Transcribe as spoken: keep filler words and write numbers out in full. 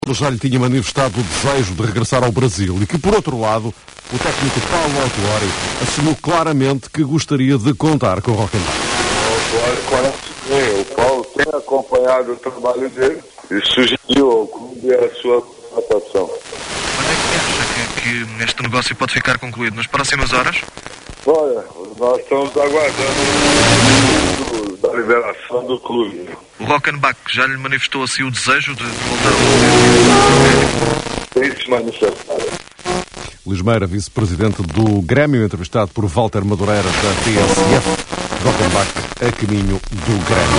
já lhe tinha manifestado o desejo de regressar ao Brasil e que, por outro lado, o técnico Paulo Autuori assumiu claramente que gostaria de contar com o Rockenbach. O Autuori conhece bem. O Paulo tem acompanhado o trabalho dele e sugeriu ao clube a sua contratação. Quando é que acha que, que este negócio pode ficar concluído? Nas próximas horas? Olha, nós estamos aguardando o da liberação do clube. O Rockenbach já lhe manifestou assim o desejo de voltar ao Tem se manifestado. Luís Meira, vice-presidente do Grêmio, entrevistado por Walter Madureira da T S F. Rockenbach a caminho do Grêmio.